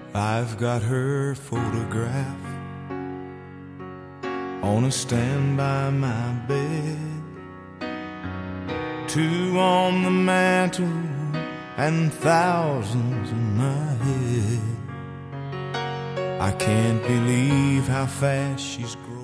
I've got her photograph on a stand by my bed, two on the mantle and thousands in my head. I can't believe how fast she's grown.